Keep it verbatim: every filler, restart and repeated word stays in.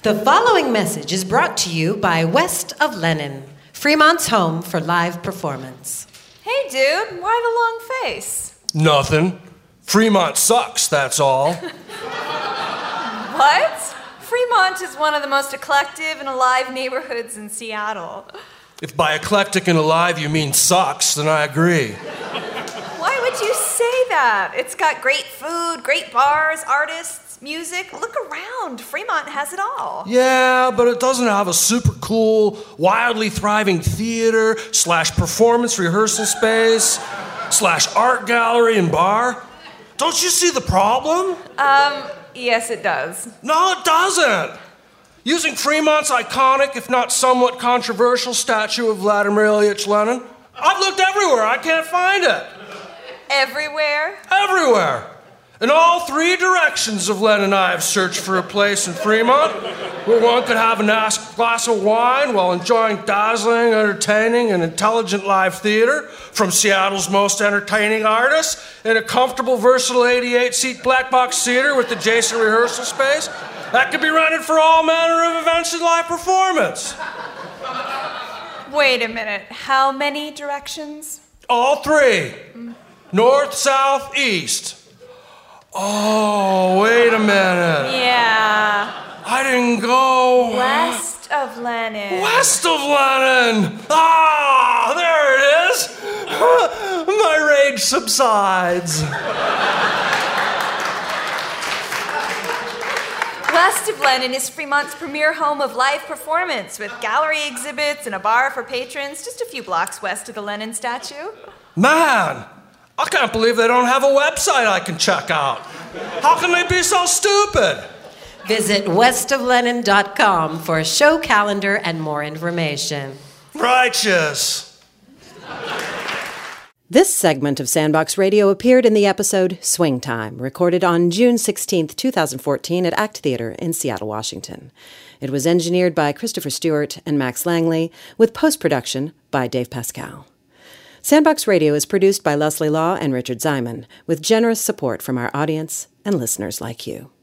The following message is brought to you by West of Lenin, Fremont's home for live performance. Hey, dude, why the long face? Nothing. Fremont sucks, that's all. What? Fremont is one of the most eclectic and alive neighborhoods in Seattle. If by eclectic and alive you mean sucks, then I agree. Why would you say that? It's got great food, great bars, artists, music. Look around. Fremont has it all. Yeah, but it doesn't have a super cool, wildly thriving theater, slash performance rehearsal space, slash art gallery and bar. Don't you see the problem? Um, yes, it does. No, it doesn't. Using Fremont's iconic, if not somewhat controversial, statue of Vladimir Ilyich Lenin, I've looked everywhere. I can't find it. Everywhere? Everywhere. In all three directions of Lenin, I have searched for a place in Fremont where one could have a nice glass of wine while enjoying dazzling, entertaining, and intelligent live theater from Seattle's most entertaining artists in a comfortable, versatile eighty-eight seat black box theater with adjacent rehearsal space that could be rented for all manner of events and live performance. Wait a minute. How many directions? All three. Mm. North, south, east. Oh, wait a minute. Yeah. I didn't go. West of Lenin. West of Lenin. Ah, there it is. My rage subsides. West of Lenin is Fremont's premier home of live performance with gallery exhibits and a bar for patrons just a few blocks west of the Lenin statue. Man, I can't believe they don't have a website I can check out. How can they be so stupid? Visit west of lenin dot com for a show calendar and more information. Righteous. This segment of Sandbox Radio appeared in the episode Swing Time, recorded on June sixteenth, twenty fourteen at ACT Theater in Seattle, Washington. It was engineered by Christopher Stewart and Max Langley, with post-production by Dave Pascal. Sandbox Radio is produced by Leslie Law and Richard Ziman, with generous support from our audience and listeners like you.